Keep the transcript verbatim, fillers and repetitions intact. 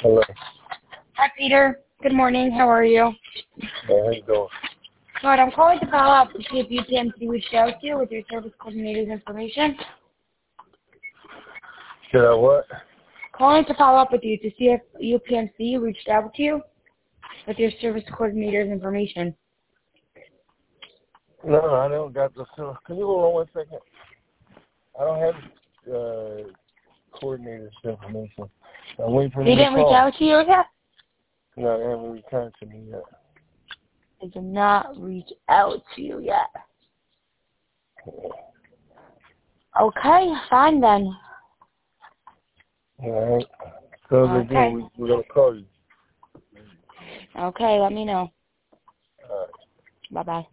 Hello. Hi, Peter. Good morning. How are you? Hey, how you doing? Good. I'm calling to follow up to see if U P M C reached out to you with your service coordinator's information. Should I what? Calling to follow up with you to see if U P M C reached out to you with your service coordinator's information. No, I don't got the. Can you hold on one second? I don't have uh, coordinator's information. I'm waiting for They them to didn't reach call. out to you yet? No, they haven't returned to me yet. They did not reach out to you yet. Okay, fine then. All right. So Okay. they do, we, we're gonna call you. Okay, let me know. All right. Bye-bye.